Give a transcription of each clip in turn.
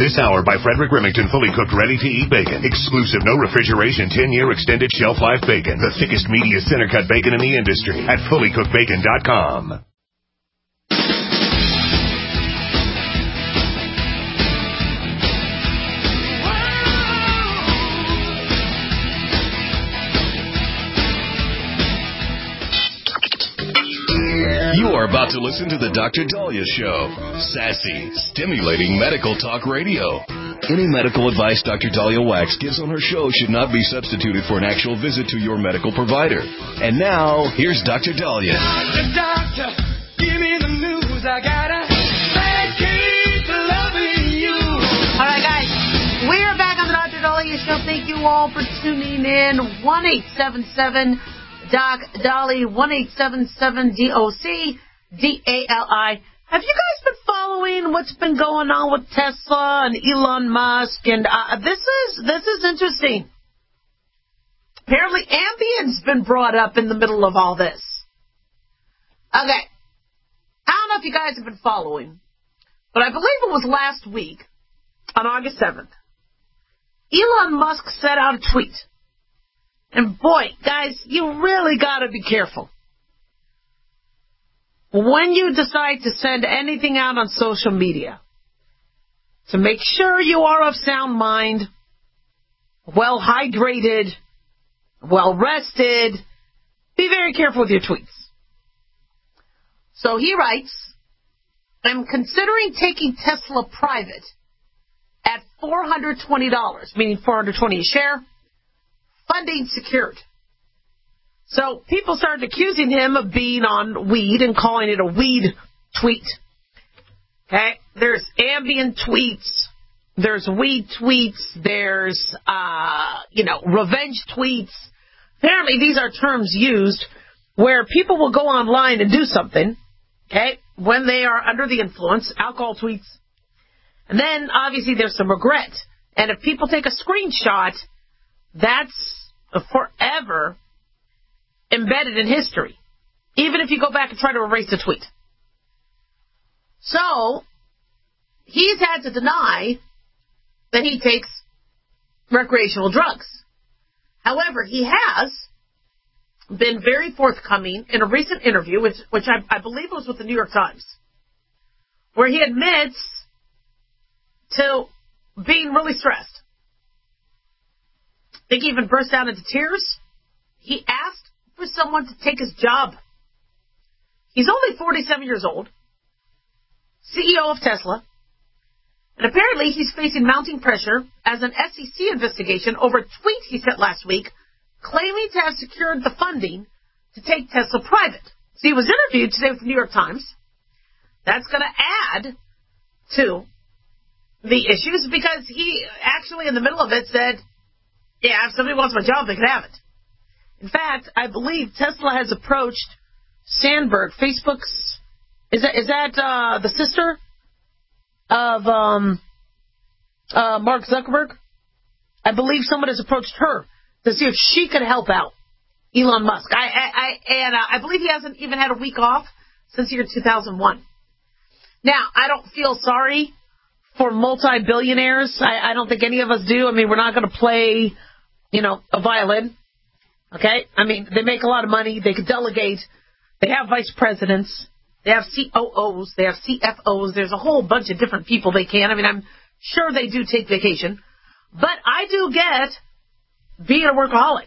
This hour by Frederick Remington, fully cooked, ready-to-eat bacon. Exclusive, no refrigeration, 10-year extended shelf life bacon. The thickest, meatiest center-cut bacon in the industry at fullycookedbacon.com. You are about to listen to the Dr. Daliah Show. Sassy, stimulating medical talk radio. Any medical advice Dr. Daliah Wax gives on her show should not be substituted for an actual visit to your medical provider. And now, here's Dr. Daliah. Doctor, give me the news. I gotta keep loving you. All right, guys. We're back on the Dr. Daliah Show. Thank you all for tuning in. 1-877 Doc Dali, 1-877-DOC-DALI. Have you guys been following what's been going on with Tesla and Elon Musk? And this is interesting. Apparently, Ambien's been brought up in the middle of all this. Okay. I don't know if you guys have been following, but I believe it was last week, on August 7th, Elon Musk set out a tweet. And boy, guys, you really got to be careful. When you decide to send anything out on social media, to make sure you are of sound mind, well hydrated, well rested, be very careful with your tweets. So he writes, I'm considering taking Tesla private at $420, meaning $420 a share. Funding secured. So people started accusing him of being on weed and calling it a weed tweet. Okay? There's Ambien tweets. There's weed tweets. There's, revenge tweets. Apparently these are terms used where people will go online and do something, okay, when they are under the influence, alcohol tweets. And then, obviously, there's some regret. And if people take a screenshot, that's forever embedded in history, even if you go back and try to erase the tweet. So, he's had to deny that he takes recreational drugs. However, he has been very forthcoming in a recent interview, which I believe was with the New York Times, where he admits to being really stressed. I think he even burst out into tears. He asked for someone to take his job. He's only 47 years old, CEO of Tesla, and apparently he's facing mounting pressure as an SEC investigation over a tweet he sent last week claiming to have secured the funding to take Tesla private. So he was interviewed today with the New York Times. That's going to add to the issues because he actually in the middle of it said, yeah, if somebody wants my job, they can have it. In fact, I believe Tesla has approached Sandberg, Facebook's, is that the sister of Mark Zuckerberg? I believe someone has approached her to see if she could help out Elon Musk. I believe he hasn't even had a week off since the year 2001. Now, I don't feel sorry for multi-billionaires. I don't think any of us do. I mean, we're not going to play, a violin. Okay? I mean, they make a lot of money. They could delegate. They have vice presidents. They have COOs. They have CFOs. There's a whole bunch of different people they can. I mean, I'm sure they do take vacation. But I do get being a workaholic.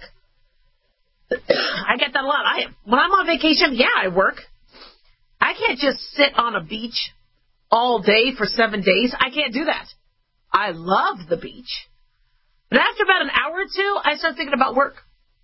I get that a lot. When I'm on vacation, yeah, I work. I can't just sit on a beach all day for 7 days. I can't do that. I love the beach. But after about an hour or two, I start thinking about work.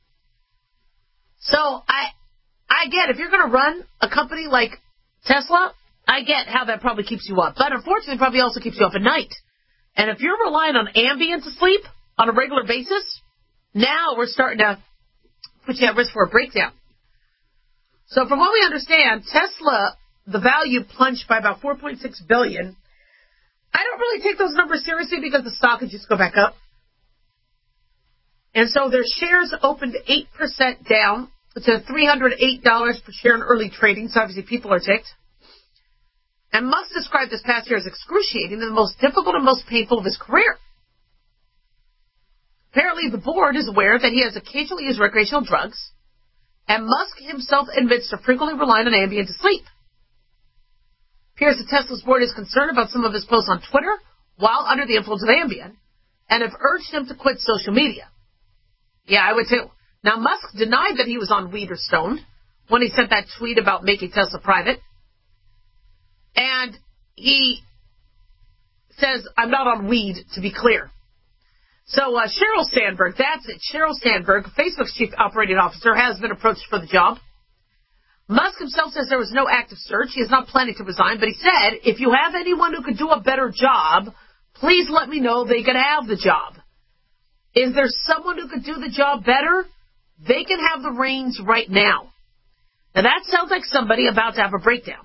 So I get if you're going to run a company like Tesla, I get how that probably keeps you up. But unfortunately, it probably also keeps you up at night. And if you're relying on Ambien to sleep on a regular basis, now we're starting to put you at risk for a breakdown. So from what we understand, Tesla, the value plunged by about $4.6 billion. I don't really take those numbers seriously because the stock could just go back up. And so their shares opened 8% down to $308 per share in early trading. So obviously people are ticked. And Musk described this past year as excruciating and the most difficult and most painful of his career. Apparently, the board is aware that he has occasionally used recreational drugs, and Musk himself admits to frequently relying on Ambien to sleep. Appears the Tesla's board is concerned about some of his posts on Twitter while under the influence of Ambien, and have urged him to quit social media. Yeah, I would too. Now, Musk denied that he was on weed or stoned when he sent that tweet about making Tesla private. And he says, I'm not on weed, to be clear. So Sheryl Sandberg, that's it. Sheryl Sandberg, Facebook's chief operating officer, has been approached for the job. Musk himself says there was no active search. He is not planning to resign, but he said, if you have anyone who could do a better job, please let me know they could have the job. Is there someone who could do the job better? They can have the reins right now. Now that sounds like somebody about to have a breakdown.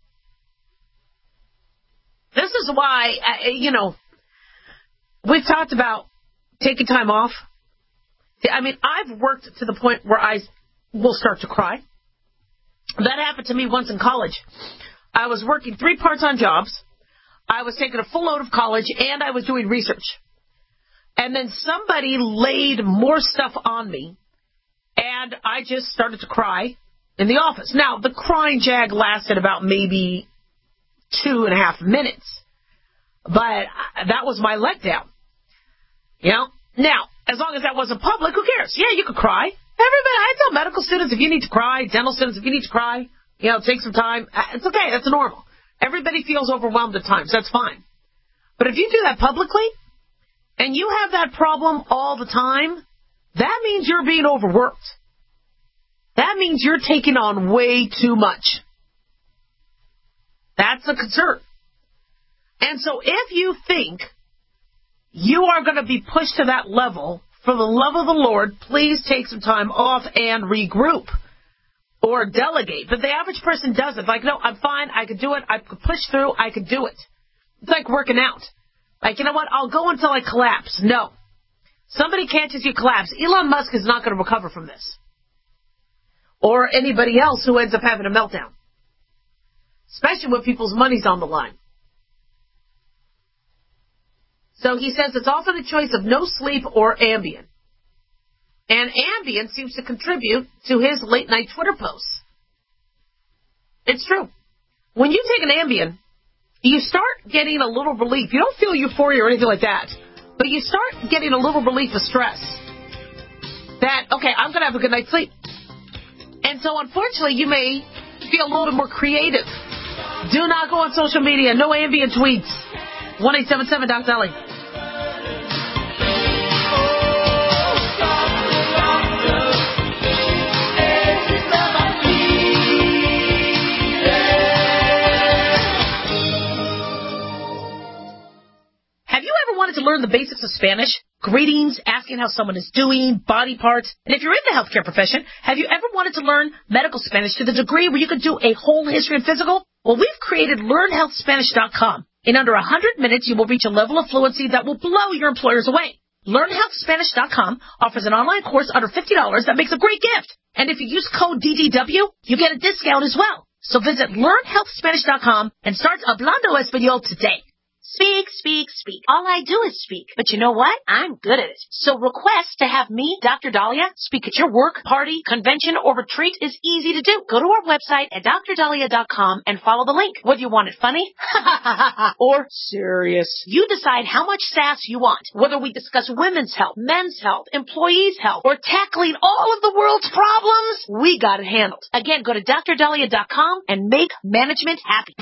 This is why, we've talked about taking time off. I mean, I've worked to the point where I will start to cry. That happened to me once in college. I was working 3 part-time jobs. I was taking a full load of college, and I was doing research. And then somebody laid more stuff on me, and I just started to cry in the office. Now, the crying jag lasted about maybe 2.5 minutes, but that was my letdown. Now, as long as that wasn't public, who cares? Yeah, you could cry. Everybody, I tell medical students if you need to cry, dental students if you need to cry, take some time. It's okay. That's normal. Everybody feels overwhelmed at times. That's fine. But if you do that publicly and you have that problem all the time, that means you're being overworked. That means you're taking on way too much. That's a concern. And so if you think you are going to be pushed to that level, for the love of the Lord, please take some time off and regroup or delegate. But the average person doesn't. Like, no, I'm fine. I could do it. I could push through. I could do it. It's like working out. Like, you know what? I'll go until I collapse. No. Somebody catches you collapse. Elon Musk is not going to recover from this. Or anybody else who ends up having a meltdown. Especially when people's money's on the line. So he says it's often a choice of no sleep or Ambien. And Ambien seems to contribute to his late-night Twitter posts. It's true. When you take an Ambien, you start getting a little relief. You don't feel euphoria or anything like that, but you start getting a little relief of stress. That, okay, I'm going to have a good night's sleep. And so, unfortunately, you may feel a little bit more creative. Do not go on social media. No Ambien tweets. 1-877-DOC-DOLLY. Wanted to learn the basics of Spanish, greetings, asking how someone is doing, body parts, and if you're in the healthcare profession, have you ever wanted to learn medical Spanish to the degree where you could do a whole history and physical? Well, we've created LearnHealthSpanish.com. In under 100 minutes, you will reach a level of fluency that will blow your employers away. LearnHealthSpanish.com offers an online course under $50 that makes a great gift. And if you use code DDW, you get a discount as well. So visit LearnHealthSpanish.com and start Hablando Español today. Speak, speak, speak. All I do is speak. But you know what? I'm good at it. So request to have me, Dr. Dahlia, speak at your work, party, convention, or retreat is easy to do. Go to our website at drdahlia.com and follow the link. Whether you want it funny or serious, you decide how much sass you want. Whether we discuss women's health, men's health, employees' health, or tackling all of the world's problems, we got it handled. Again, go to drdahlia.com and make management happy.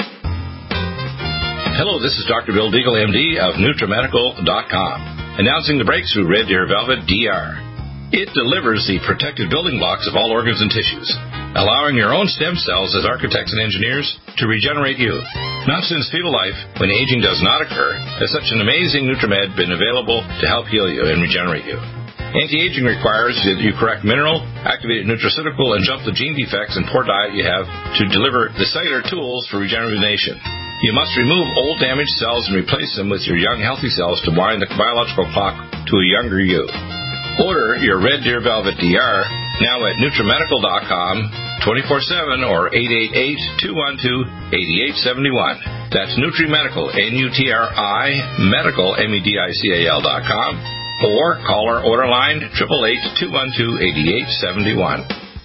Hello, this is Dr. Bill Deagle, MD of NutriMedical.com, announcing the breakthrough Red Deer Velvet DR. It delivers the protective building blocks of all organs and tissues, allowing your own stem cells as architects and engineers to regenerate you. Not since fetal life, when aging does not occur, has such an amazing NutriMed been available to help heal you and regenerate you. Anti-aging requires that you correct mineral, activated nutraceutical, and jump the gene defects and poor diet you have to deliver the cellular tools for regeneration. You must remove old damaged cells and replace them with your young healthy cells to wind the biological clock to a younger you. Order your Red Deer Velvet DR Now at NutriMedical.com, 24/7 or 888-212-8871. That's NutriMedical, N-U-T-R-I, Medical, MEDICAL.com, or call our order line, 888-212-8871.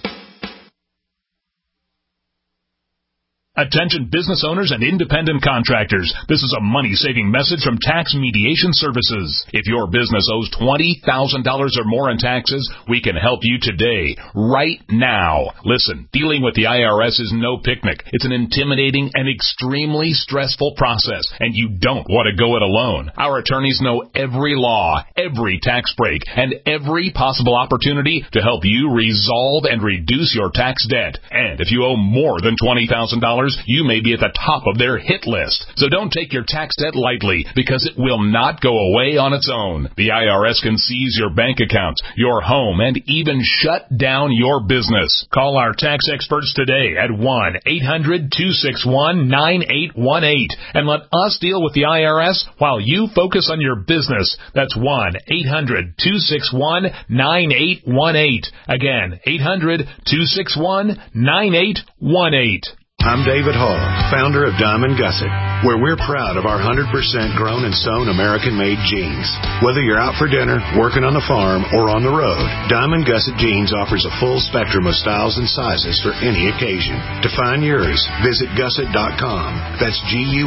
Attention business owners and independent contractors. This is a money-saving message from Tax Mediation Services. If your business owes $20,000 or more in taxes, we can help you today, right now. Listen, dealing with the IRS is no picnic. It's an intimidating and extremely stressful process, and you don't want to go it alone. Our attorneys know every law, every tax break, and every possible opportunity to help you resolve and reduce your tax debt. And if you owe more than $20,000, you may be at the top of their hit list. So don't take your tax debt lightly, because it will not go away on its own. The IRS can seize your bank accounts, your home, and even shut down your business. Call our tax experts today at 1-800-261-9818 and let us deal with the IRS while you focus on your business. That's 1-800-261-9818. Again, 800-261-9818. I'm David Hall, founder of Diamond Gusset, where we're proud of our 100% grown and sewn American-made jeans. Whether you're out for dinner, working on the farm, or on the road, Diamond Gusset Jeans offers a full spectrum of styles and sizes for any occasion. To find yours, visit gusset.com. That's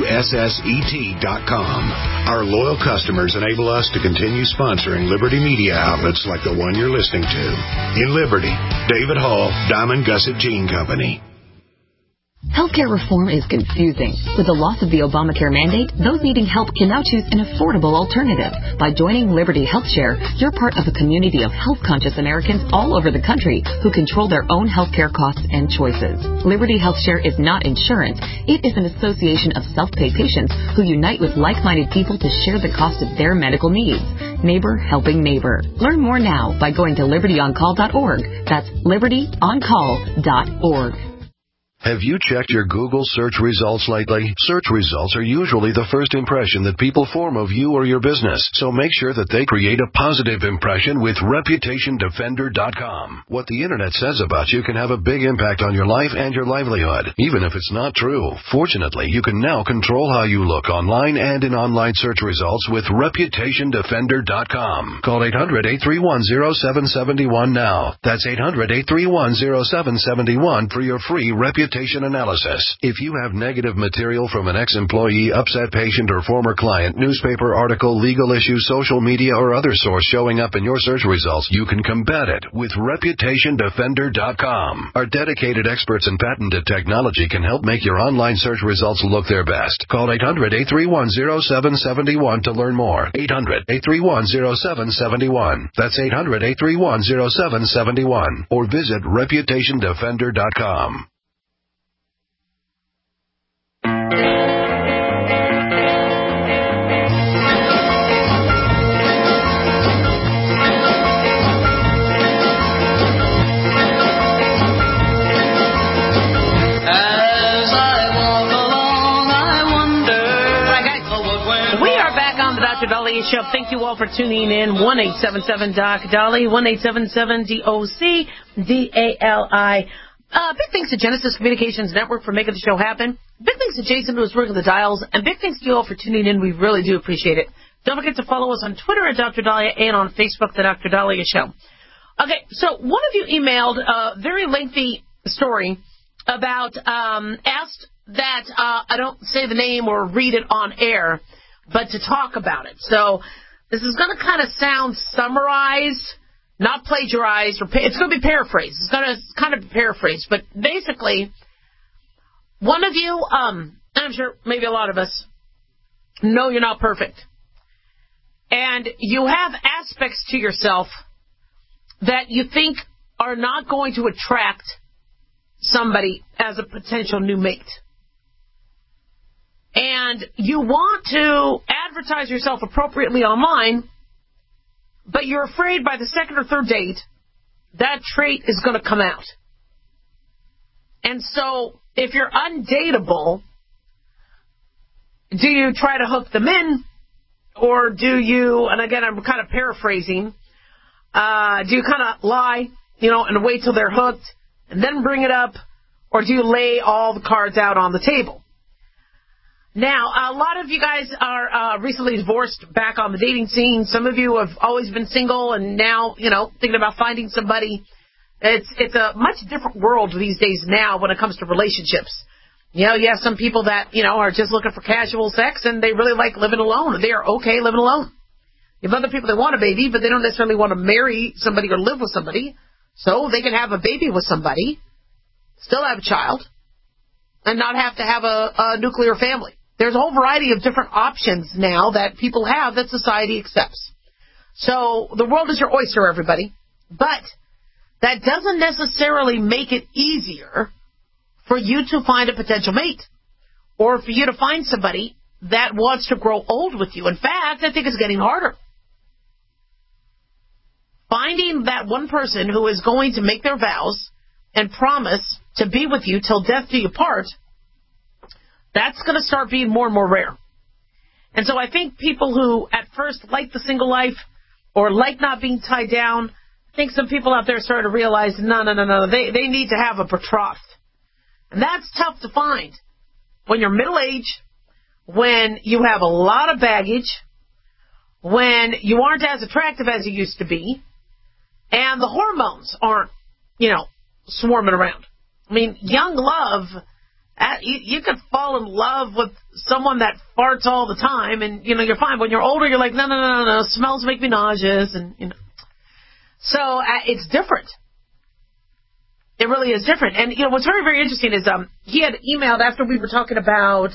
GUSSET.com. Our loyal customers enable us to continue sponsoring Liberty media outlets like the one you're listening to. In Liberty, David Hall, Diamond Gusset Jean Company. Healthcare reform is confusing. With the loss of the Obamacare mandate, those needing help can now choose an affordable alternative. By joining Liberty HealthShare, you're part of a community of health-conscious Americans all over the country who control their own healthcare costs and choices. Liberty HealthShare is not insurance. It is an association of self-pay patients who unite with like-minded people to share the cost of their medical needs. Neighbor helping neighbor. Learn more now by going to libertyoncall.org. That's libertyoncall.org. Have you checked your Google search results lately? Search results are usually the first impression that people form of you or your business, so make sure that they create a positive impression with ReputationDefender.com. What the Internet says about you can have a big impact on your life and your livelihood, even if it's not true. Fortunately, you can now control how you look online and in online search results with ReputationDefender.com. Call 800-831-0771 now. That's 800-831-0771 for your free reputation analysis. If you have negative material from an ex-employee, upset patient, or former client, newspaper article, legal issue, social media, or other source showing up in your search results, you can combat it with ReputationDefender.com. Our dedicated experts in patented technology can help make your online search results look their best. Call 800-831-0771 to learn more. 800-831-0771. That's 800-831-0771. Or visit ReputationDefender.com. Dr. Dahlia Show. Thank you all for tuning in. 1-877-DOC-DALI, 1-877-DOC-DALI. Big thanks to Genesis Communications Network for making the show happen. Big thanks to Jason who was working the dials. And big thanks to you all for tuning in. We really do appreciate it. Don't forget to follow us on Twitter at Dr. Dahlia and on Facebook, The Dr. Dahlia Show. Okay, so one of you emailed a very lengthy story about, asked that I don't say the name or read it on air, but to talk about it. So this is going to kind of sound summarized, not plagiarized, or it's going to be paraphrased. It's going to kind of be paraphrased. But basically, one of you, and I'm sure maybe a lot of us, know you're not perfect. And you have aspects to yourself that you think are not going to attract somebody as a potential new mate. And you want to advertise yourself appropriately online, but you're afraid by the second or third date, that trait is going to come out. And so, if you're undateable, do you try to hook them in? Or do you, and again, I'm kind of paraphrasing, do you kind of lie and wait till they're hooked and then bring it up? Or do you lay all the cards out on the table? Now, a lot of you guys are recently divorced, back on the dating scene. Some of you have always been single and now, thinking about finding somebody. It's a much different world these days now when it comes to relationships. You have some people that, are just looking for casual sex and they really like living alone. They are okay living alone. You have other people that want a baby, but they don't necessarily want to marry somebody or live with somebody. So they can have a baby with somebody, still have a child, and not have to have a nuclear family. There's a whole variety of different options now that people have that society accepts. So the world is your oyster, everybody. But that doesn't necessarily make it easier for you to find a potential mate or for you to find somebody that wants to grow old with you. In fact, I think it's getting harder. Finding that one person who is going to make their vows and promise to be with you till death do you part, that's going to start being more and more rare. And so I think people who at first like the single life or like not being tied down, I think some people out there are starting to realize, no, they need to have a betrothed. And that's tough to find when you're middle-aged, when you have a lot of baggage, when you aren't as attractive as you used to be, and the hormones aren't, swarming around. I mean, young love, you could fall in love with someone that farts all the time, and, you're fine. When you're older, you're like, no, smells make me nauseous, and, So it's different. It really is different. And, what's very, very interesting is he had emailed after we were talking about,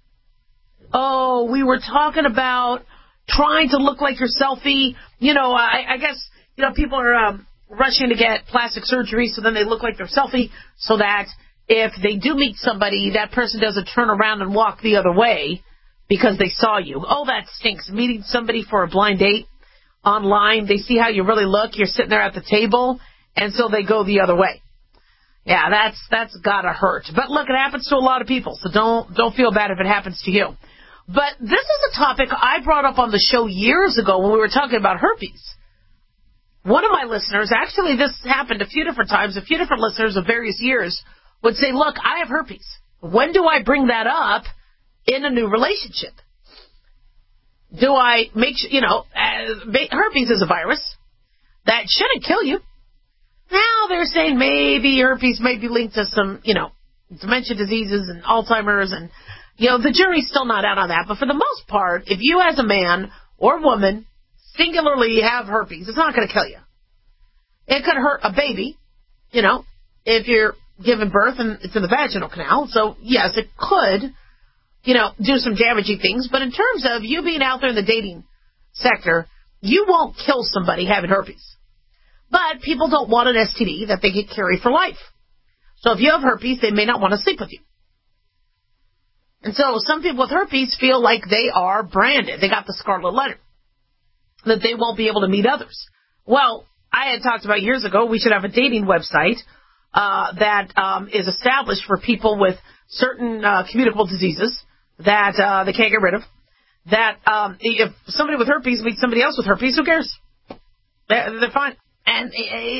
trying to look like your selfie. I guess, people are rushing to get plastic surgery, so then they look like their selfie, so that if they do meet somebody, that person doesn't turn around and walk the other way because they saw you. Oh, that stinks. Meeting somebody for a blind date online, they see how you really look. You're sitting there at the table, and so they go the other way. Yeah, that's gotta hurt. But look, it happens to a lot of people, so don't feel bad if it happens to you. But this is a topic I brought up on the show years ago when we were talking about herpes. One of my listeners, actually this happened a few different times, a few different listeners of various years would say, look, I have herpes. When do I bring that up in a new relationship? Do I make sure, herpes is a virus that shouldn't kill you. Now they're saying maybe herpes may be linked to some, dementia diseases and Alzheimer's and, the jury's still not out on that. But for the most part, if you as a man or woman singularly have herpes, it's not going to kill you. It could hurt a baby, if you're giving birth and it's in the vaginal canal. So, yes, it could, do some damaging things. But in terms of you being out there in the dating sector, you won't kill somebody having herpes. But people don't want an STD that they get carried for life. So if you have herpes, they may not want to sleep with you. And so some people with herpes feel like they are branded. They got the scarlet letter, that they won't be able to meet others. Well, I had talked about years ago, we should have a dating website that is established for people with certain communicable diseases that they can't get rid of. That if somebody with herpes meets somebody else with herpes, who cares? They're fine. And,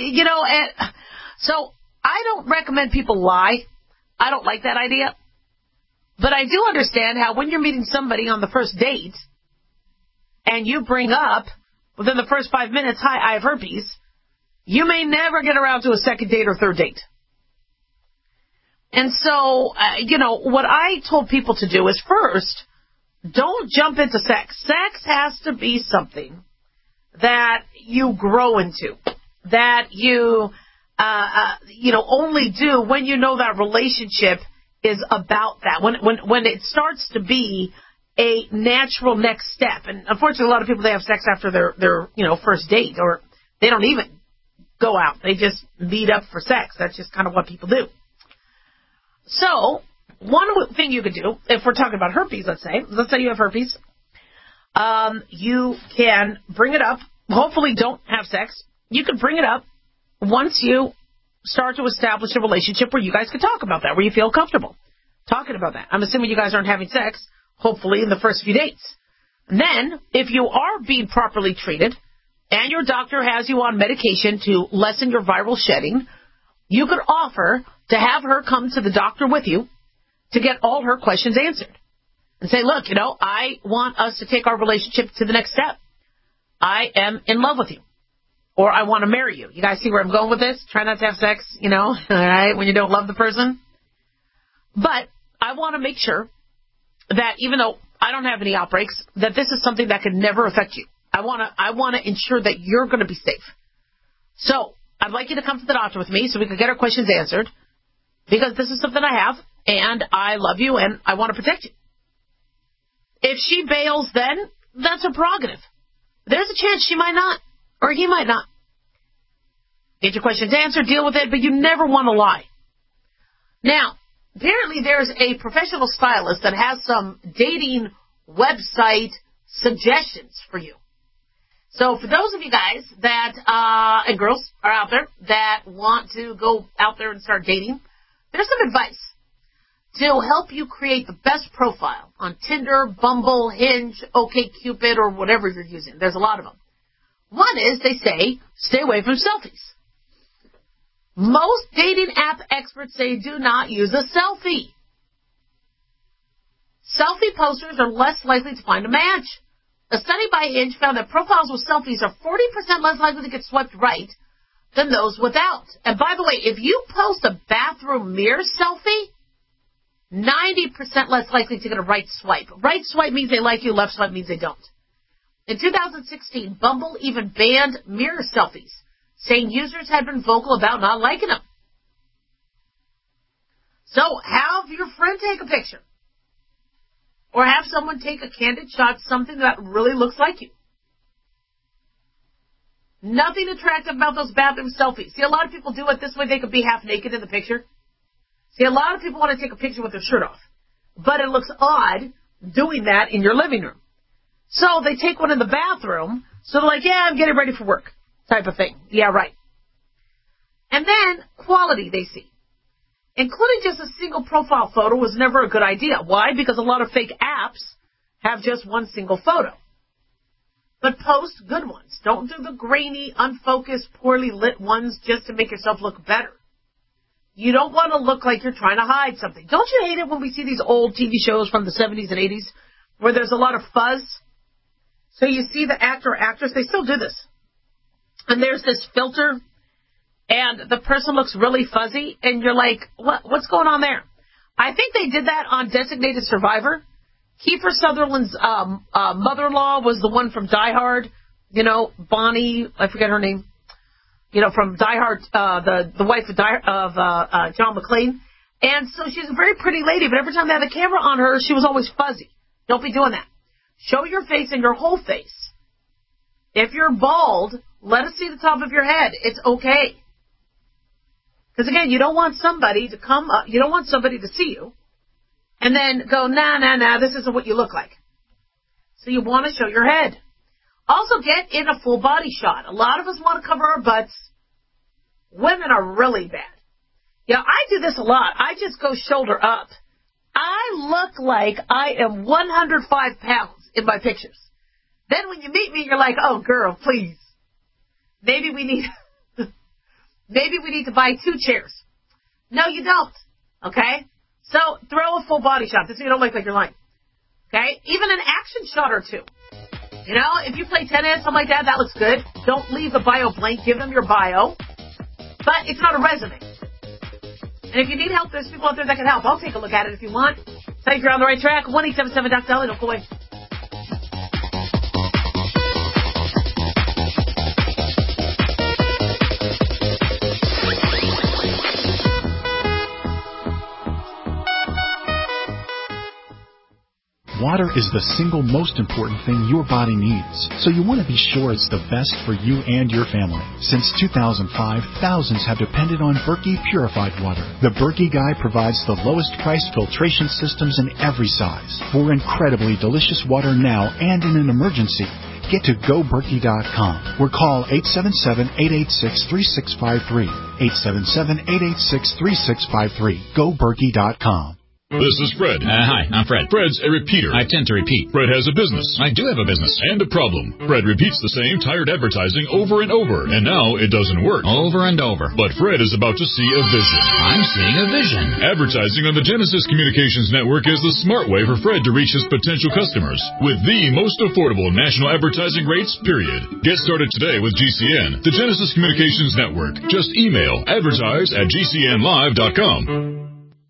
so I don't recommend people lie. I don't like that idea. But I do understand how when you're meeting somebody on the first date and you bring up within the first 5 minutes, hi, I have herpes, you may never get around to a second date or third date. And so, what I told people to do is first, don't jump into sex. Sex has to be something that you grow into, that you, only do when you know that relationship is about that. When it starts to be a natural next step. And unfortunately, a lot of people, they have sex after their first date, or they don't even go out. They just meet up for sex. That's just kind of what people do. So, one thing you could do, if we're talking about herpes, let's say you have herpes, you can bring it up. Hopefully don't have sex. You can bring it up once you start to establish a relationship where you guys can talk about that, where you feel comfortable talking about that. I'm assuming you guys aren't having sex, hopefully, in the first few dates. And then, if you are being properly treated and your doctor has you on medication to lessen your viral shedding, you could offer to have her come to the doctor with you to get all her questions answered. And say, look, I want us to take our relationship to the next step. I am in love with you. Or I want to marry you. You guys see where I'm going with this? Try not to have sex, all right, when you don't love the person. But I want to make sure that even though I don't have any outbreaks, that this is something that could never affect you. I want to ensure that you're going to be safe. So I'd like you to come to the doctor with me so we can get our questions answered, because this is something I have, and I love you, and I want to protect you. If she bails, then that's her prerogative. There's a chance she might not, or he might not. Get your questions answered, deal with it, but you never want to lie. Now, apparently there's a professional stylist that has some dating website suggestions for you. So for those of you guys that, and girls are out there that want to go out there and start dating, there's some advice to help you create the best profile on Tinder, Bumble, Hinge, OkCupid, or whatever you're using. There's a lot of them. One is, they say, stay away from selfies. Most dating app experts say do not use a selfie. Selfie posters are less likely to find a match. A study by Hinge found that profiles with selfies are 40% less likely to get swiped right than those without. And by the way, if you post a bathroom mirror selfie, 90% less likely to get a right swipe. Right swipe means they like you, left swipe means they don't. In 2016, Bumble even banned mirror selfies, saying users had been vocal about not liking them. So have your friend take a picture. Or have someone take a candid shot, something that really looks like you. Nothing attractive about those bathroom selfies. See, a lot of people do it this way. They could be half naked in the picture. See, a lot of people want to take a picture with their shirt off. But it looks odd doing that in your living room. So they take one in the bathroom. So they're like, yeah, I'm getting ready for work type of thing. Yeah, right. And then quality they see. Including just a single profile photo was never a good idea. Why? Because a lot of fake apps have just one single photo. But post good ones. Don't do the grainy, unfocused, poorly lit ones just to make yourself look better. You don't want to look like you're trying to hide something. Don't you hate it when we see these old TV shows from the 70s and 80s where there's a lot of fuzz? So you see the actor or actress, they still do this. And there's this filter, and the person looks really fuzzy, and you're like, what's going on there? I think they did that on Designated Survivor. Kiefer Sutherland's mother-in-law was the one from Die Hard. Bonnie, I forget her name. From Die Hard, the wife of John McClane. And so she's a very pretty lady, but every time they had the camera on her, she was always fuzzy. Don't be doing that. Show your face and your whole face. If you're bald, let us see the top of your head. It's okay. Because again, you don't want somebody to come up, you don't want somebody to see you and then go, nah, this isn't what you look like. So you want to show your head. Also get in a full body shot. A lot of us want to cover our butts. Women are really bad. I do this a lot. I just go shoulder up. I look like I am 105 pounds in my pictures. Then when you meet me, you're like, oh girl, please. Maybe we need to buy 2 chairs. No, you don't. Okay? So throw a full body shot. This so you don't look like you're lying. Okay? Even an action shot or 2. If you play tennis, something like that, that looks good. Don't leave the bio blank. Give them your bio. But it's not a resume. And if you need help, there's people out there that can help. I'll take a look at it if you want. Tell you if you're on the right track. 1-877-DOC-DOLLY. Don't go away. Water is the single most important thing your body needs, so you want to be sure it's the best for you and your family. Since 2005, thousands have depended on Berkey purified water. The Berkey Guy provides the lowest priced filtration systems in every size. For incredibly delicious water now and in an emergency, get to GoBerkey.com or call 877-886-3653. 877-886-3653. GoBerkey.com. This is Fred. Hi, I'm Fred. Fred's a repeater. I tend to repeat. Fred has a business. I do have a business. And a problem. Fred repeats the same tired advertising over and over, and now it doesn't work. Over and over. But Fred is about to see a vision. I'm seeing a vision. Advertising on the Genesis Communications Network is the smart way for Fred to reach his potential customers with the most affordable national advertising rates, period. Get started today with GCN, the Genesis Communications Network. Just email advertise@gcnlive.com.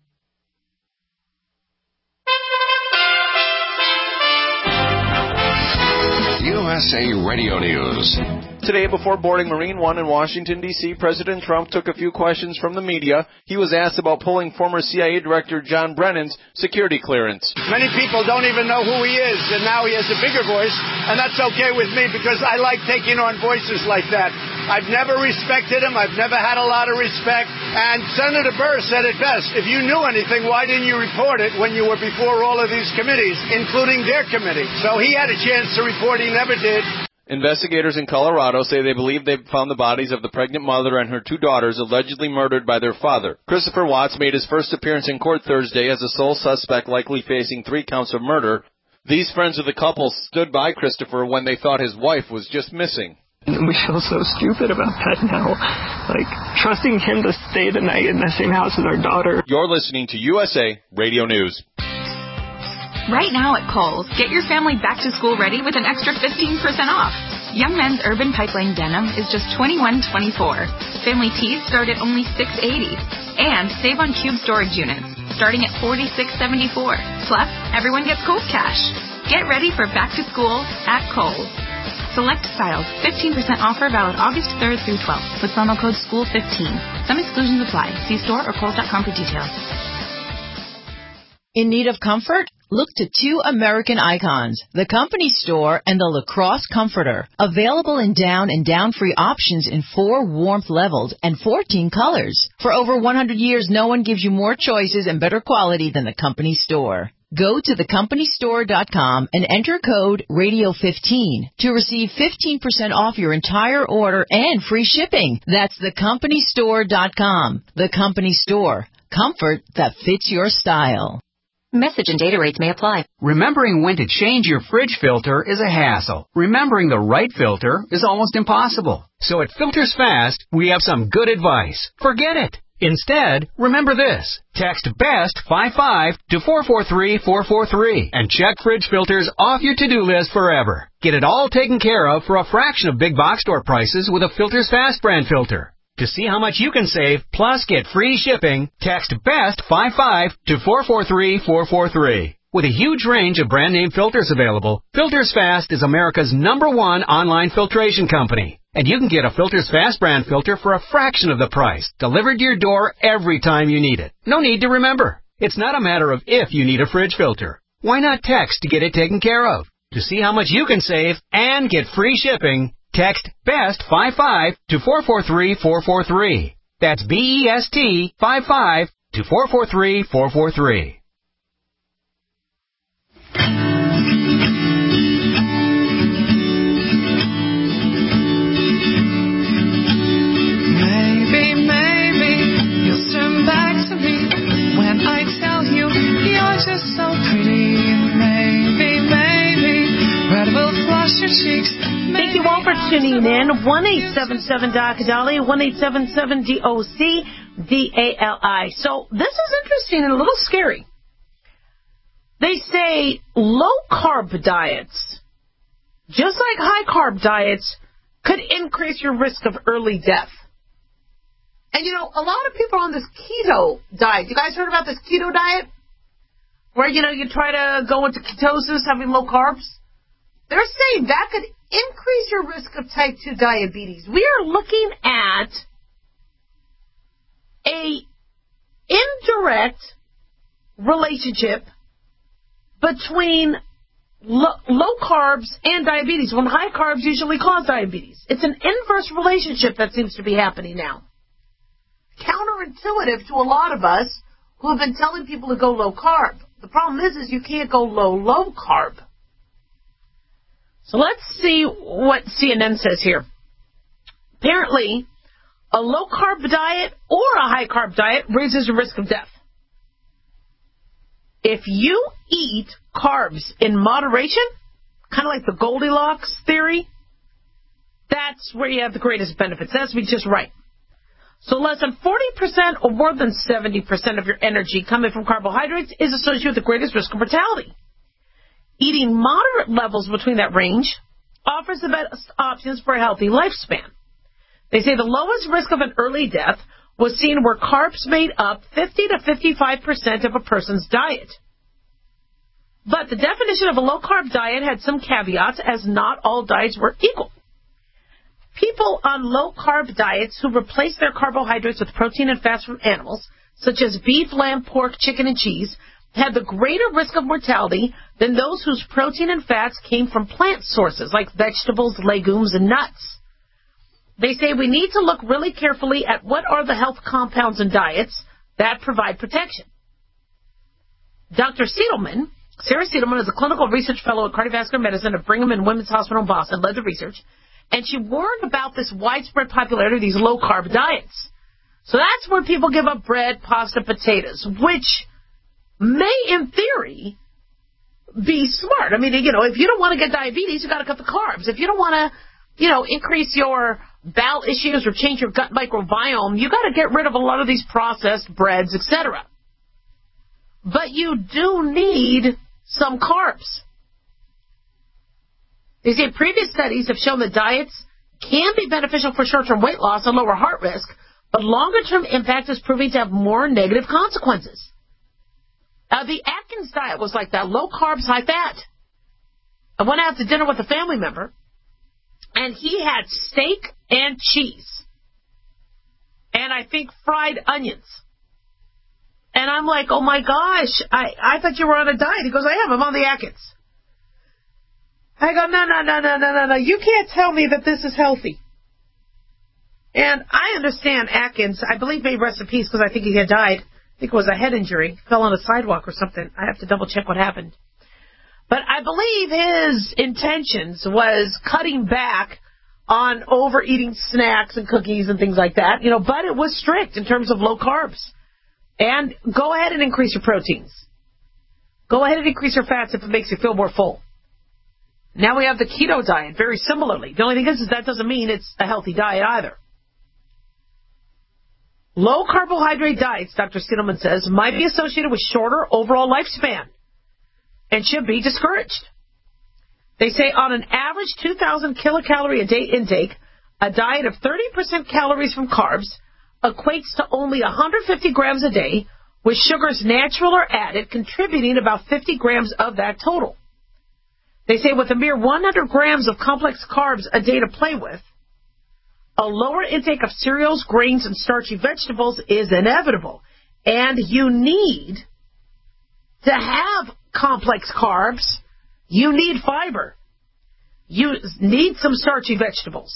USA Radio News. Today, before boarding Marine One in Washington, D.C., President Trump took a few questions from the media. He was asked about pulling former CIA Director John Brennan's security clearance. Many people don't even know who he is, and now he has a bigger voice, and that's okay with me because I like taking on voices like that. I've never respected him. I've never had a lot of respect. And Senator Burr said it best. If you knew anything, why didn't you report it when you were before all of these committees, including their committee? So he had a chance to report. He never did. Investigators in Colorado say they believe they've found the bodies of the pregnant mother and her 2 daughters allegedly murdered by their father. Christopher Watts made his first appearance in court Thursday as the sole suspect, likely facing 3 counts of murder. These friends of the couple stood by Christopher when they thought his wife was just missing. We feel so stupid about that now. Like, trusting him to stay the night in the same house as our daughter. You're listening to USA Radio News. Right now at Kohl's, get your family back to school ready with an extra 15% off. Young Men's Urban Pipeline Denim is just $21.24. Family tees start at only $6.80. And save on cube storage units, starting at $46.74. Plus, everyone gets Kohl's cash. Get ready for back to school at Kohl's. Select styles, 15% offer valid August 3rd through 12th with promo code SCHOOL15. Some exclusions apply. See store or Kohl's.com for details. In need of comfort? Look to 2 American icons, the Company Store and the Lacrosse Comforter. Available in down and down-free options in 4 warmth levels and 14 colors. For over 100 years, no one gives you more choices and better quality than the Company Store. Go to thecompanystore.com and enter code RADIO15 to receive 15% off your entire order and free shipping. That's thecompanystore.com. The Company Store. Comfort that fits your style. Message and data rates may apply. Remembering when to change your fridge filter is a hassle. Remembering the right filter is almost impossible. So at Filters Fast, we have some good advice. Forget it. Instead, remember this. Text BEST55 to 443-443 and check fridge filters off your to-do list forever. Get it all taken care of for a fraction of big box store prices with a Filters Fast brand filter. To see how much you can save, plus get free shipping, text BEST55 to 443-443. With a huge range of brand name filters available, Filters Fast is America's #1 online filtration company. And you can get a Filters Fast brand filter for a fraction of the price, delivered to your door every time you need it. No need to remember. It's not a matter of if you need a fridge filter. Why not text to get it taken care of? To see how much you can save and get free shipping, text BEST55 to 443-443. That's BEST55 to 443-443. Maybe you'll turn back to me when I tell you you're just so pretty. Maybe red will flush your cheeks. Thank you all for tuning in. 1-877-DOC-DALI, 1-877-DOC-DALI. So this is interesting and a little scary. They say low-carb diets, just like high-carb diets, could increase your risk of early death. And, you know, a lot of people are on this keto diet. You guys heard about this keto diet? Where, you know, you try to go into ketosis, having low carbs? They're saying that could increase your risk of type 2 diabetes. We are looking at a indirect relationship between low carbs and diabetes, when high carbs usually cause diabetes. It's an inverse relationship that seems to be happening now. Counterintuitive to a lot of us who have been telling people to go low carb. The problem is you can't go low carb. So let's see what CNN says here. Apparently, a low-carb diet or a high-carb diet raises your risk of death. if you eat carbs in moderation, kind of like the Goldilocks theory, that's where you have the greatest benefits. That has to be just right. So less than 40% or more than 70% of your energy coming from carbohydrates is associated with the greatest risk of mortality. Eating moderate levels between that range offers the best options for a healthy lifespan. They say the lowest risk of an early death was seen where carbs made up 50 to 55% of a person's diet. But the definition of a low-carb diet had some caveats, as not all diets were equal. People on low-carb diets who replace their carbohydrates with protein and fats from animals, such as beef, lamb, pork, chicken, and cheese, had the greater risk of mortality than those whose protein and fats came from plant sources, like vegetables, legumes, and nuts. They say we need to look really carefully at what are the health compounds in diets that provide protection. Dr. Siedelman, Sarah Siedelman, is a clinical research fellow at cardiovascular medicine at Brigham and Women's Hospital in Boston, led the research, and she warned about this widespread popularity of these low-carb diets. So that's where people give up bread, pasta, potatoes, which may, in theory, be smart. I mean, if you don't want to get diabetes, you got to cut the carbs. If you don't want to, increase your bowel issues or change your gut microbiome, you got to get rid of a lot of these processed breads, etc. But you do need some carbs. They say previous studies have shown that diets can be beneficial for short-term weight loss and lower heart risk, but longer-term impact is proving to have more negative consequences. The Atkins diet was like that, low carbs, high fat. I went out to dinner with a family member, and he had steak and cheese, and I think fried onions. And I'm like, oh my gosh, I thought you were on a diet. He goes, I am, I'm on the Atkins. I go, no, you can't tell me that this is healthy. And I understand Atkins, I believe made recipes because I think he had died. I think it was a head injury, fell on a sidewalk or something. I have to double check what happened. But I believe his intentions was cutting back on overeating snacks and cookies and things like that, but it was strict in terms of low carbs. And go ahead and increase your proteins. Go ahead and increase your fats if it makes you feel more full. Now we have the keto diet, very similarly. The only thing is that doesn't mean it's a healthy diet either. Low carbohydrate diets, Dr. Siedelman says, might be associated with shorter overall lifespan and should be discouraged. They say on an average 2,000 kilocalorie a day intake, a diet of 30% calories from carbs equates to only 150 grams a day, with sugars natural or added contributing about 50 grams of that total. They say with a mere 100 grams of complex carbs a day to play with, a lower intake of cereals, grains, and starchy vegetables is inevitable. And you need to have complex carbs. You need fiber. You need some starchy vegetables.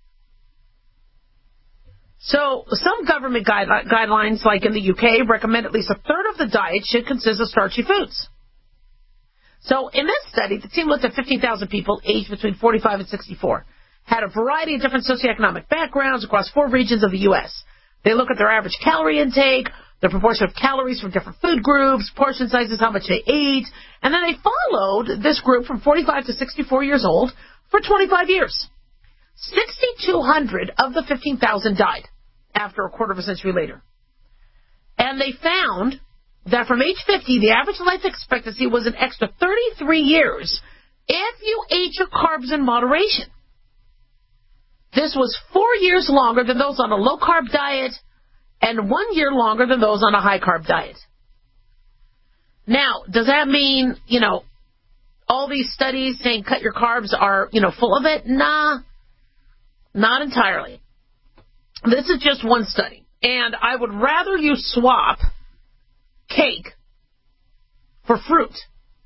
So some government guidelines, like in the UK, recommend at least a third of the diet should consist of starchy foods. So in this study, the team looked at 15,000 people aged between 45 and 64, had a variety of different socioeconomic backgrounds across 4 regions of the U.S. They look at their average calorie intake, the proportion of calories from different food groups, portion sizes, how much they ate, and then they followed this group from 45 to 64 years old for 25 years. 6,200 of the 15,000 died after a quarter of a century later. And they found that from age 50, the average life expectancy was an extra 33 years if you ate your carbs in moderation. This was 4 years longer than those on a low-carb diet and 1 year longer than those on a high-carb diet. Now, does that mean, all these studies saying cut your carbs are, full of it? Nah, not entirely. This is just one study. And I would rather you swap cake for fruit.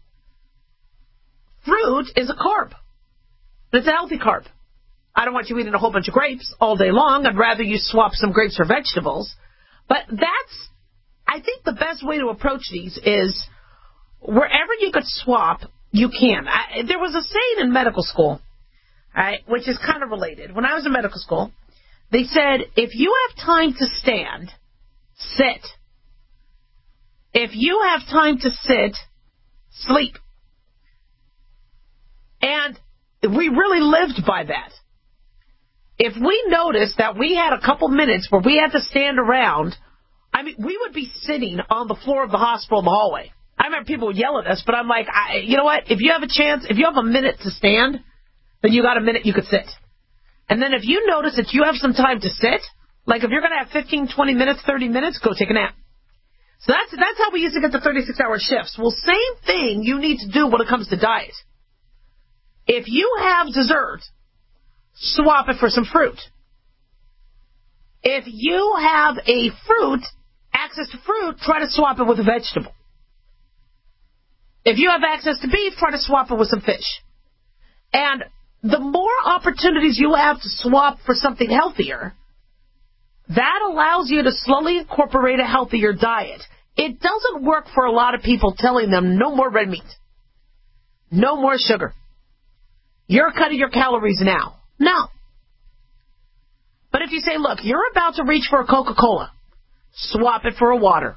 Fruit is a carb. It's a healthy carb. I don't want you eating a whole bunch of grapes all day long. I'd rather you swap some grapes for vegetables. But I think the best way to approach these is wherever you could swap, you can. There was a saying in medical school, which is kind of related. When I was in medical school, they said, if you have time to stand, sit. If you have time to sit, sleep. And we really lived by that. If we noticed that we had a couple minutes where we had to stand around, I mean, we would be sitting on the floor of the hospital in the hallway. I remember people would yell at us, but I'm like, you know what? If you have a chance, if you have a minute to stand, then you got a minute you could sit. And then if you notice that you have some time to sit, like if you're going to have 15, 20 minutes, 30 minutes, go take a nap. So that's how we used to get the 36-hour shifts. Well, same thing you need to do when it comes to diet. If you have dessert, swap it for some fruit. If you have access to fruit, try to swap it with a vegetable. If you have access to beef, try to swap it with some fish. And the more opportunities you have to swap for something healthier, that allows you to slowly incorporate a healthier diet. It doesn't work for a lot of people telling them no more red meat, no more sugar. You're cutting your calories now. No. But if you say, look, you're about to reach for a Coca-Cola, swap it for a water.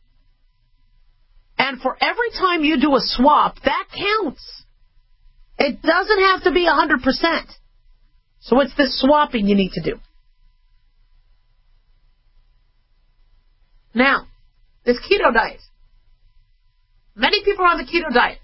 And for every time you do a swap, that counts. It doesn't have to be 100%. So it's this swapping you need to do. Now, this keto diet. Many people are on the keto diet.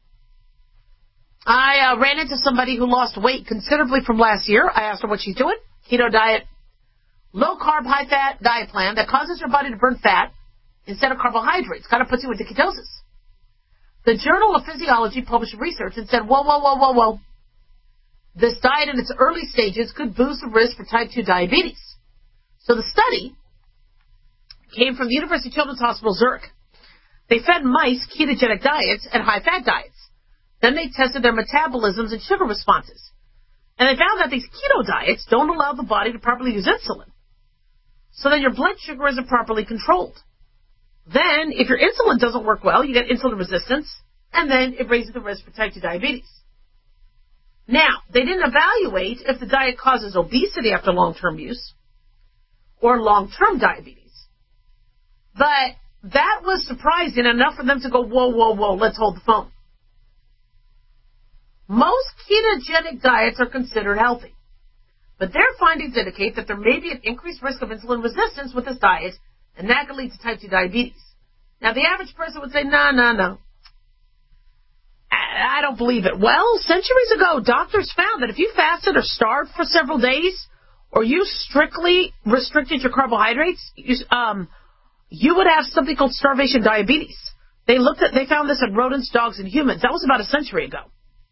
I ran into somebody who lost weight considerably from last year. I asked her what she's doing. Keto diet, low-carb, high-fat diet plan that causes your body to burn fat instead of carbohydrates. Kind of puts you into ketosis. The Journal of Physiology published research and said, whoa. This diet in its early stages could boost the risk for type 2 diabetes. So the study came from the University Children's Hospital, Zurich. They fed mice ketogenic diets and high-fat diets. Then they tested their metabolisms and sugar responses. And they found that these keto diets don't allow the body to properly use insulin. So then your blood sugar isn't properly controlled. Then, if your insulin doesn't work well, you get insulin resistance, and then it raises the risk for type 2 diabetes. Now, they didn't evaluate if the diet causes obesity after long-term use or long-term diabetes. But that was surprising enough for them to go, whoa, let's hold the phone. Most ketogenic diets are considered healthy, but their findings indicate that there may be an increased risk of insulin resistance with this diet, and that can lead to type 2 diabetes. Now, the average person would say, no. I don't believe it. Well, centuries ago, doctors found that if you fasted or starved for several days, or you strictly restricted your carbohydrates, you would have something called starvation diabetes. They found this in rodents, dogs, and humans. That was about a century ago.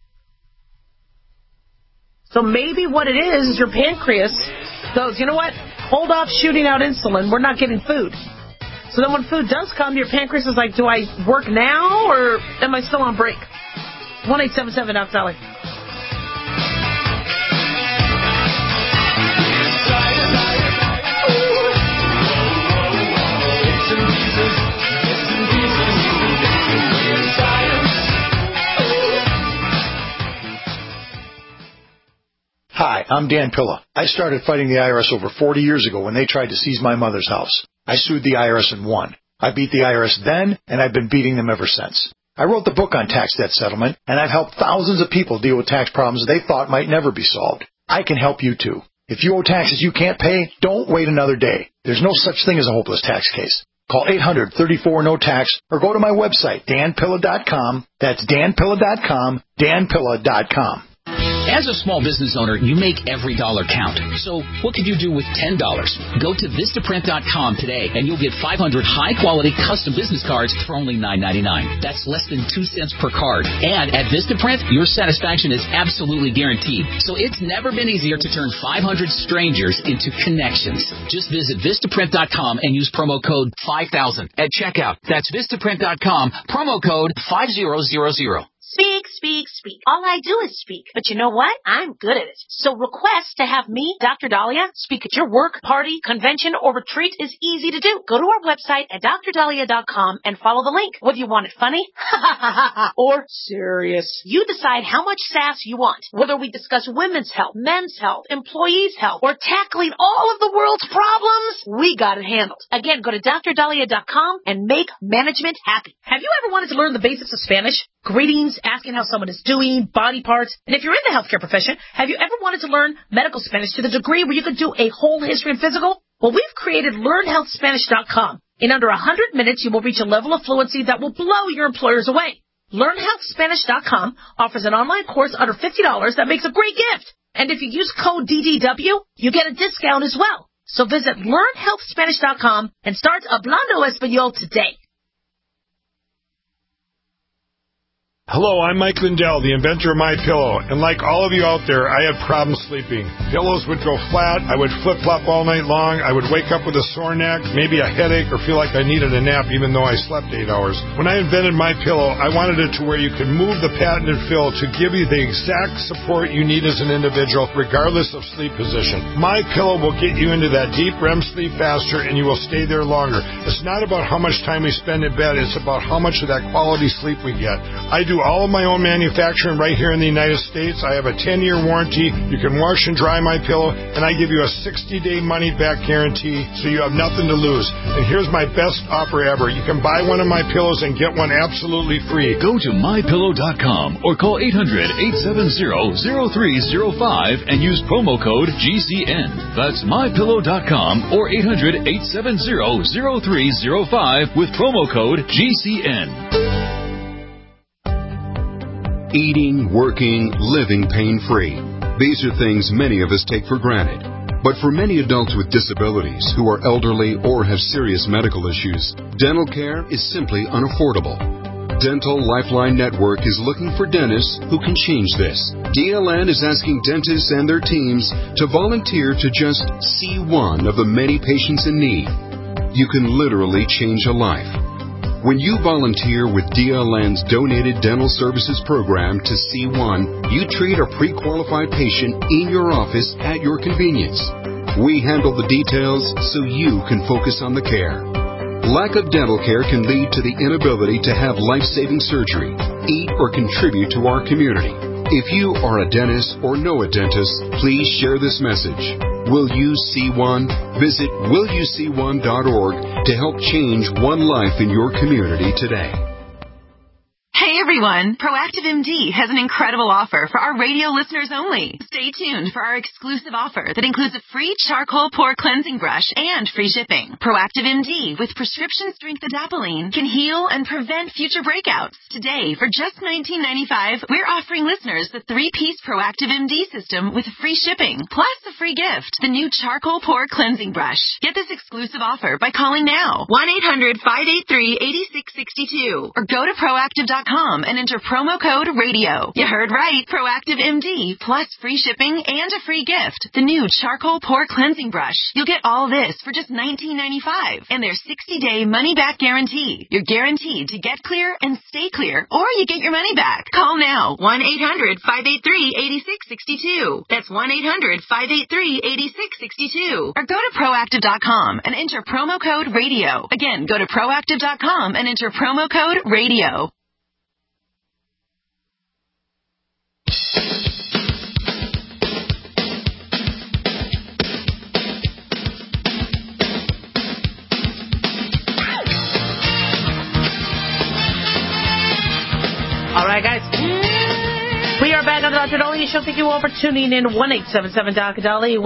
So maybe what it is your pancreas goes, you know what? Hold off shooting out insulin. We're not getting food. So then when food does come, your pancreas is like, do I work now or am I still on break? 1-877-DOC-DOLLY. Hi, I'm Dan Pilla. I started fighting the IRS over 40 years ago when they tried to seize my mother's house. I sued the IRS and won. I beat the IRS then, and I've been beating them ever since. I wrote the book on tax debt settlement, and I've helped thousands of people deal with tax problems they thought might never be solved. I can help you too. If you owe taxes you can't pay, don't wait another day. There's no such thing as a hopeless tax case. Call 800-34-NO-TAX or go to my website, danpilla.com. That's danpilla.com, danpilla.com. As a small business owner, you make every dollar count. So what could you do with $10? Go to Vistaprint.com today, and you'll get 500 high-quality custom business cards for only $9.99. That's less than 2 cents per card. And at Vistaprint, your satisfaction is absolutely guaranteed. So it's never been easier to turn 500 strangers into connections. Just visit Vistaprint.com and use promo code 5000 at checkout. That's Vistaprint.com, promo code 5000. Speak, speak, speak. All I do is speak. But you know what? I'm good at it. So request to have me, Dr. Dahlia, speak at your work, party, convention, or retreat is easy to do. Go to our website at drdahlia.com and follow the link. Whether you want it funny or serious, you decide how much sass you want. Whether we discuss women's health, men's health, employees' health, or tackling all of the world's problems, we got it handled. Again, go to drdahlia.com and make management happy. Have you ever wanted to learn the basics of Spanish? Greetings, asking how someone is doing, body parts. And if you're in the healthcare profession, have you ever wanted to learn medical Spanish to the degree where you could do a whole history and physical? Well, we've created LearnHealthSpanish.com. In under 100 minutes, you will reach a level of fluency that will blow your employers away. LearnHealthSpanish.com offers an online course under $50 that makes a great gift. And if you use code DDW, you get a discount as well. So visit LearnHealthSpanish.com and start Hablando Español today. Hello, I'm Mike Lindell, the inventor of MyPillow, and like all of you out there, I had problems sleeping. Pillows would go flat, I would flip-flop all night long, I would wake up with a sore neck, maybe a headache, or feel like I needed a nap even though I slept 8 hours. When I invented MyPillow, I wanted it to where you could move the patented fill to give you the exact support you need as an individual, regardless of sleep position. MyPillow will get you into that deep REM sleep faster, and you will stay there longer. It's not about how much time we spend in bed, it's about how much of that quality sleep we get. I do all of my own manufacturing right here in the United States. I have a 10-year warranty. You can wash and dry my pillow, and I give you a 60-day money-back guarantee, so you have nothing to lose. And here's my best offer ever. You can buy one of my pillows and get one absolutely free. Go to mypillow.com or call 800-870-0305 and use promo code GCN. That's mypillow.com or 800-870-0305 with promo code GCN. Eating, working, living pain-free. These are things many of us take for granted. But for many adults with disabilities who are elderly or have serious medical issues, dental care is simply unaffordable. Dental Lifeline Network is looking for dentists who can change this. DLN is asking dentists and their teams to volunteer to just see one of the many patients in need. You can literally change a life. When you volunteer with DLN's Donated Dental Services Program to C1, you treat a pre-qualified patient in your office at your convenience. We handle the details so you can focus on the care. Lack of dental care can lead to the inability to have life-saving surgery, eat, or contribute to our community. If you are a dentist or know a dentist, please share this message. Will You See One? Visit willyouseeone.org to help change one life in your community today. Hey everyone, Proactive MD has an incredible offer for our radio listeners only. Stay tuned for our exclusive offer that includes a free charcoal pore cleansing brush and free shipping. Proactive MD with prescription strength adapalene can heal and prevent future breakouts. Today, for just $19.95, we're offering listeners the 3-piece Proactive MD system with free shipping, plus a free gift, the new charcoal pore cleansing brush. Get this exclusive offer by calling now, 1-800-583-8662, or go to proactive.com and enter promo code RADIO. You heard right. Proactive MD plus free shipping and a free gift. The new charcoal pore cleansing brush. You'll get all this for just $19.95 and their 60-day money-back guarantee. You're guaranteed to get clear and stay clear, or you get your money back. Call now. 1-800-583-8662. That's 1-800-583-8662. Or go to proactive.com and enter promo code RADIO. Again, go to proactive.com and enter promo code RADIO. All right, guys. We are back on the Dr. Dahlia Show. Thank you all for tuning in. 1-877-DOC-DALI,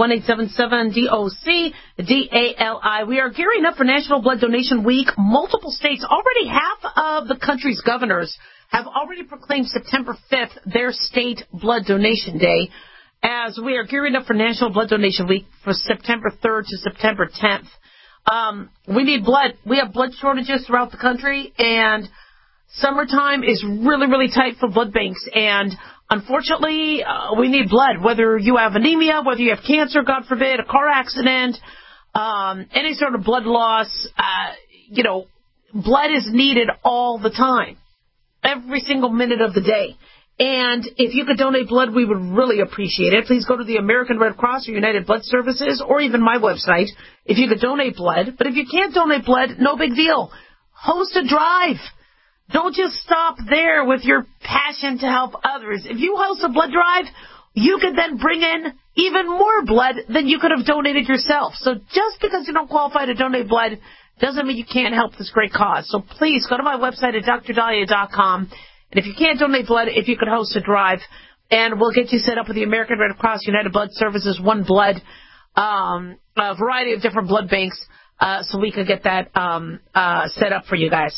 1-877-DOC-DALI. We are gearing up for National Blood Donation Week. Multiple states, already half of the country's governors have already proclaimed September 5th their state blood donation day, as we are gearing up for National Blood Donation Week for September 3rd to September 10th. We need blood. We have blood shortages throughout the country, and summertime is really, really tight for blood banks, and unfortunately, we need blood, whether you have anemia, whether you have cancer, God forbid, a car accident, any sort of blood loss, blood is needed all the time. every single minute of the day. And if you could donate blood, we would really appreciate it. Please go to the American Red Cross or United Blood Services or even my website if you could donate blood. But if you can't donate blood, no big deal. Host a drive. Don't just stop there with your passion to help others. If you host a blood drive, you could then bring in even more blood than you could have donated yourself. So just because you don't qualify to donate blood doesn't mean you can't help this great cause. So please go to my website at drdahlia.com. And if you can't donate blood, if you could host a drive, and we'll get you set up with the American Red Cross, United Blood Services, One Blood, a variety of different blood banks, so we can get that set up for you guys.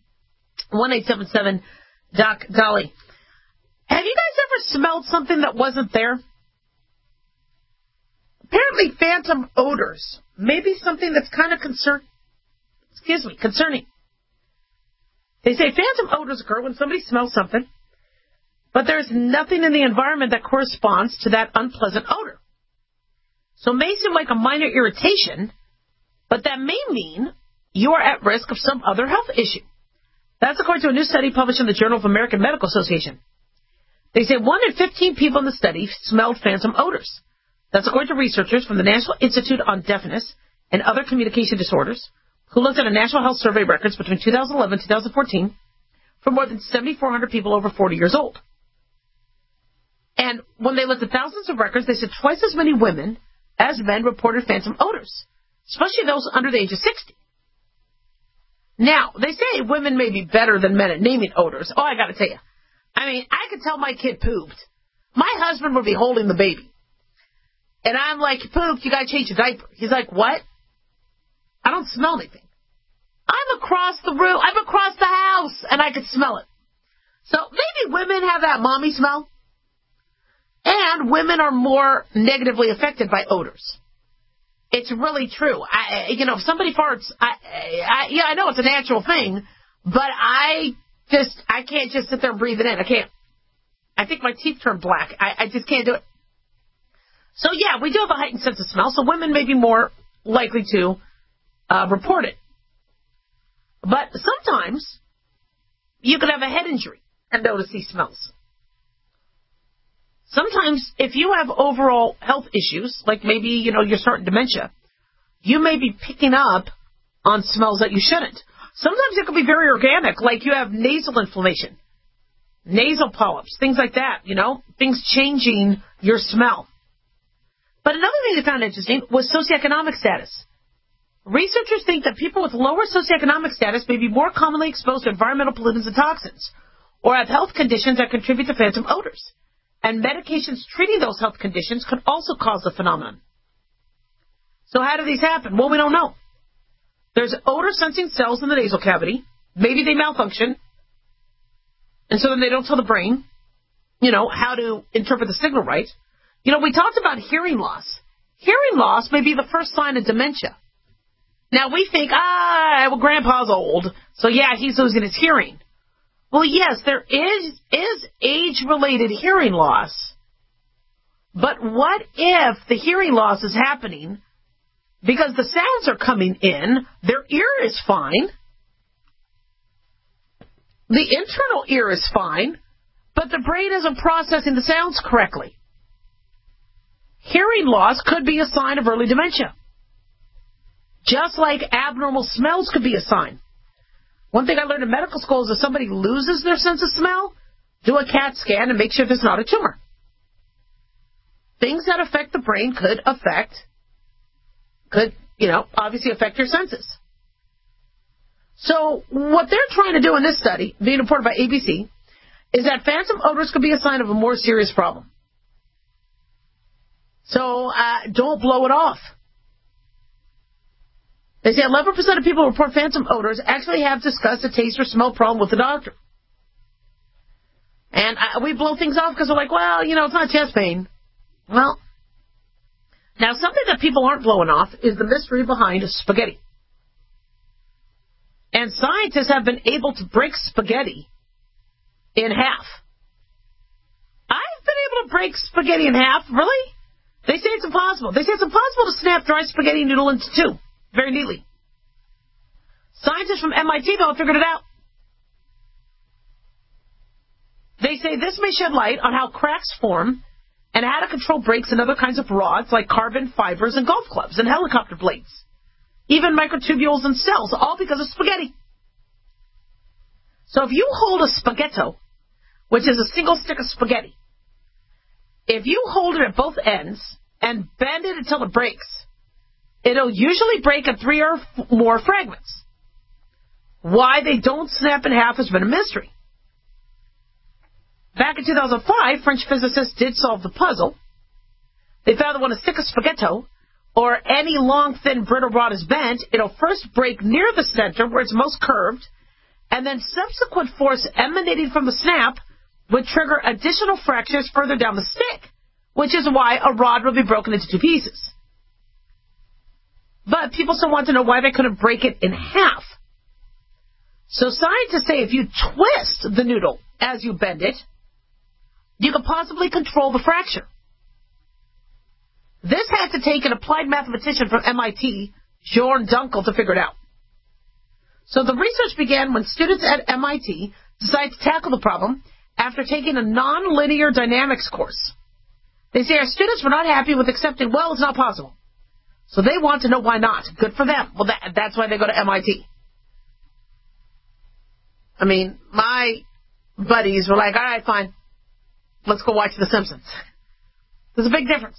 1-877-DOC Dolly. Have you guys ever smelled something that wasn't there? Apparently, phantom odors may be something that's kind of concerning. They say phantom odors occur when somebody smells something, but there's nothing in the environment that corresponds to that unpleasant odor. So it may seem like a minor irritation, but that may mean you are at risk of some other health issue. That's according to a new study published in the Journal of American Medical Association. They say 1 in 15 people in the study smelled phantom odors. That's according to researchers from the National Institute on Deafness and Other Communication Disorders, who looked at a National Health Survey records between 2011 and 2014 for more than 7,400 people over 40 years old. And when they looked at thousands of records, they said twice as many women as men reported phantom odors, especially those under the age of 60. Now, they say women may be better than men at naming odors. Oh, I got to tell you. I mean, I could tell my kid pooped. My husband would be holding the baby. And I'm like, pooped, you got to change your diaper. He's like, what? I don't smell anything. I'm across the room. I'm across the house, and I could smell it. So maybe women have that mommy smell. And women are more negatively affected by odors. It's really true. If somebody farts, I know it's a natural thing, but I can't just sit there and breathe it in. I can't. I think my teeth turn black. I just can't do it. So, yeah, we do have a heightened sense of smell, so women may be more likely to report it. But sometimes you could have a head injury and notice these smells. Sometimes if you have overall health issues, like maybe, you're starting dementia, you may be picking up on smells that you shouldn't. Sometimes it can be very organic, like you have nasal inflammation, nasal polyps, things like that, things changing your smell. But another thing they found interesting was socioeconomic status. Researchers think that people with lower socioeconomic status may be more commonly exposed to environmental pollutants and toxins, or have health conditions that contribute to phantom odors. And medications treating those health conditions could also cause the phenomenon. So how do these happen? Well, we don't know. There's odor-sensing cells in the nasal cavity. Maybe they malfunction. And so then they don't tell the brain, how to interpret the signal right. We talked about hearing loss. Hearing loss may be the first sign of dementia. Now, we think, well, Grandpa's old, so yeah, he's losing his hearing. Well, yes, there is age-related hearing loss. But what if the hearing loss is happening because the sounds are coming in, their ear is fine, the internal ear is fine, but the brain isn't processing the sounds correctly? Hearing loss could be a sign of early dementia. Just like abnormal smells could be a sign. One thing I learned in medical school is if somebody loses their sense of smell, do a CAT scan and make sure there's not a tumor. Things that affect the brain could obviously affect your senses. So what they're trying to do in this study, being reported by ABC, is that phantom odors could be a sign of a more serious problem. So don't blow it off. They say 11% of people who report phantom odors actually have discussed a taste or smell problem with the doctor. And we blow things off because we're like, well, it's not chest pain. Well, now something that people aren't blowing off is the mystery behind spaghetti. And scientists have been able to break spaghetti in half. I've been able to break spaghetti in half, really? They say it's impossible. They say it's impossible to snap dry spaghetti noodle into two very neatly. Scientists from MIT, though, have figured it out. They say this may shed light on how cracks form and how to control breaks in other kinds of rods like carbon fibers and golf clubs and helicopter blades, even microtubules and cells, all because of spaghetti. So if you hold a spaghetto, which is a single stick of spaghetti, if you hold it at both ends and bend it until it breaks, it'll usually break in 3 or more fragments. Why they don't snap in half has been a mystery. Back in 2005, French physicists did solve the puzzle. They found that when a stick of spaghetto or any long, thin, brittle rod is bent, it'll first break near the center where it's most curved, and then subsequent force emanating from the snap would trigger additional fractures further down the stick, which is why a rod would be broken into 2 pieces. But people still want to know why they couldn't break it in half. So scientists say if you twist the noodle as you bend it, you could possibly control the fracture. This had to take an applied mathematician from MIT, Bjorn Dunkel, to figure it out. So the research began when students at MIT decided to tackle the problem after taking a nonlinear dynamics course. They say our students were not happy with accepting, well, it's not possible. So they want to know why not. Good for them. Well, that's why they go to MIT. I mean, my buddies were like, all right, fine. Let's go watch The Simpsons. There's a big difference.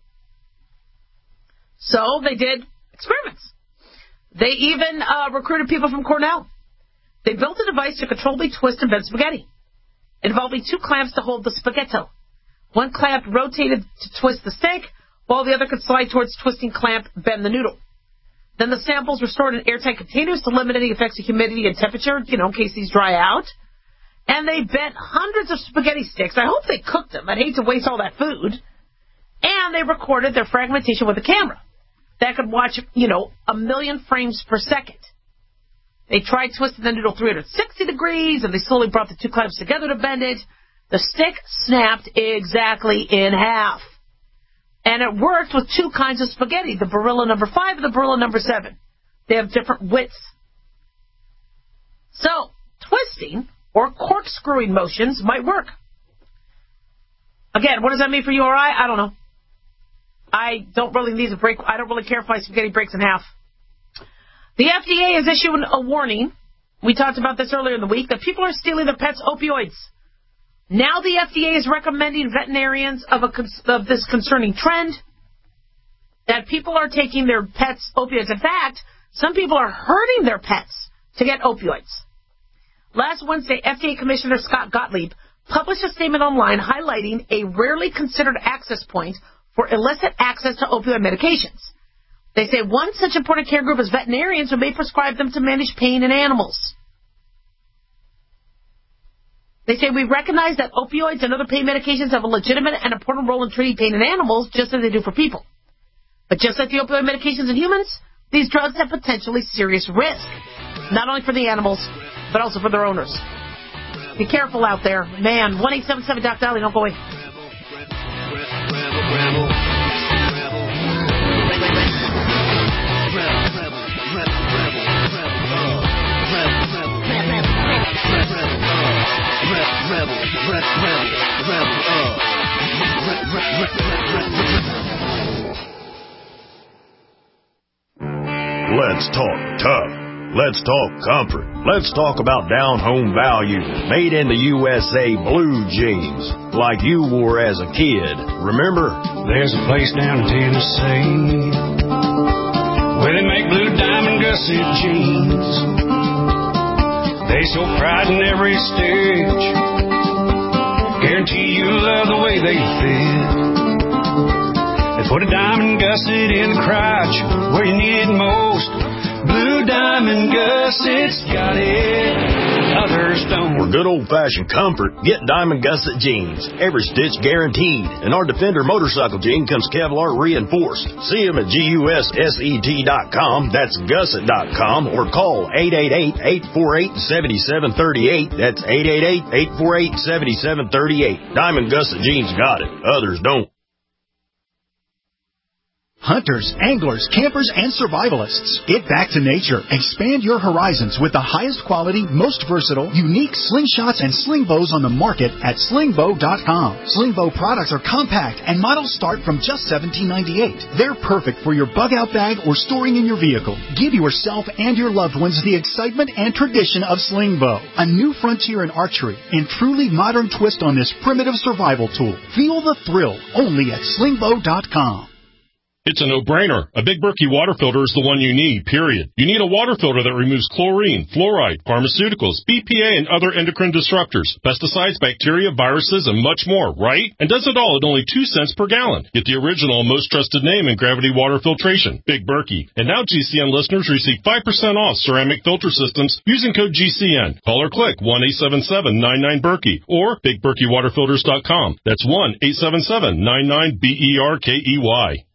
So they did experiments. They even recruited people from Cornell. They built a device to control the twist and bend spaghetti, involving 2 clamps to hold the spaghetto. One clamp rotated to twist the stick, while the other could slide towards twisting clamp, bend the noodle. Then the samples were stored in airtight containers to limit any effects of humidity and temperature, in case these dry out. And they bent hundreds of spaghetti sticks. I hope they cooked them. I'd hate to waste all that food. And they recorded their fragmentation with a camera that could watch, 1 million frames per second. They tried twisting the noodle 360 degrees, and they slowly brought the 2 clamps together to bend it. The stick snapped exactly in half. And it worked with 2 kinds of spaghetti, the Barilla number 5 and the Barilla number 7. They have different widths. So, twisting or corkscrewing motions might work. Again, what does that mean for you or I don't know. I don't really need a break. I don't really care if my spaghetti breaks in half. The FDA has issued a warning. We talked about this earlier in the week, that people are stealing their pets' opioids. Now the FDA is recommending veterinarians of this concerning trend, that people are taking their pets' opioids. In fact, some people are hurting their pets to get opioids. Last Wednesday, FDA Commissioner Scott Gottlieb published a statement online highlighting a rarely considered access point for illicit access to opioid medications. They say one such important care group is veterinarians who may prescribe them to manage pain in animals. They say we recognize that opioids and other pain medications have a legitimate and important role in treating pain in animals, just as they do for people. But just like the opioid medications in humans, these drugs have potentially serious risk, not only for the animals, but also for their owners. Be careful out there. Man, 1-877-DOC-DOLLY, don't go away. Let's talk tough. Let's talk comfort. Let's talk about down-home value. Made in the USA blue jeans, like you wore as a kid. Remember? There's a place down in Tennessee where they make blue diamond gusset jeans. They show pride in every stitch. Guarantee you'll love the way they fit. They put a diamond gusset in the crotch where you need it most. Blue Diamond Gussets got it, others don't. For good old-fashioned comfort, get Diamond Gusset jeans. Every stitch guaranteed. And our Defender motorcycle jean comes Kevlar reinforced. See them at GUSSET.com, that's Gusset.com, or call 888-848-7738. That's 888-848-7738. Diamond Gusset jeans got it, others don't. Hunters, anglers, campers, and survivalists. Get back to nature. Expand your horizons with the highest quality, most versatile, unique slingshots and sling bows on the market at slingbow.com. Slingbow products are compact and models start from just $17.98. They're perfect for your bug out bag or storing in your vehicle. Give yourself and your loved ones the excitement and tradition of Slingbow, a new frontier in archery and truly modern twist on this primitive survival tool. Feel the thrill only at slingbow.com. It's a no-brainer. A Big Berkey water filter is the one you need, period. You need a water filter that removes chlorine, fluoride, pharmaceuticals, BPA, and other endocrine disruptors, pesticides, bacteria, viruses, and much more, right? And does it all at only 2 cents per gallon. Get the original and most trusted name in gravity water filtration, Big Berkey. And now GCN listeners receive 5% off ceramic filter systems using code GCN. Call or click 1-877-99-BERKEY or BigBerkeyWaterFilters.com. That's 1-877-99-BERKEY.